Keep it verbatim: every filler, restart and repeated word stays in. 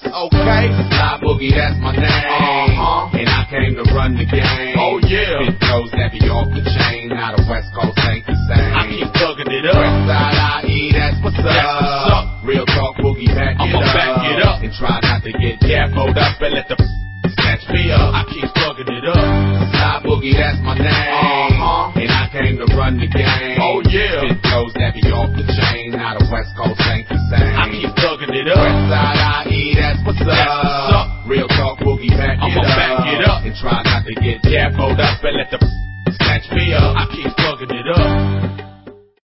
Okay. Fly Boogie, that's my name. Uh-huh. And I came to run the game. Oh yeah. Big throws that be off the chain. Now the West Coast ain't the same. I keep thugging it up. Westside I E, that's what's up. That's what's up. Real talk, Boogie, back it I'ma up. back it up. And try not to get gaffled up and let the snatch me up. I keep thugging it up. Fly Boogie, that's my name. Uh-huh. And I came to run the game. Oh yeah. Big throws that be off the chain. Now the West Coast ain't the same. I keep thugging it up. Westside I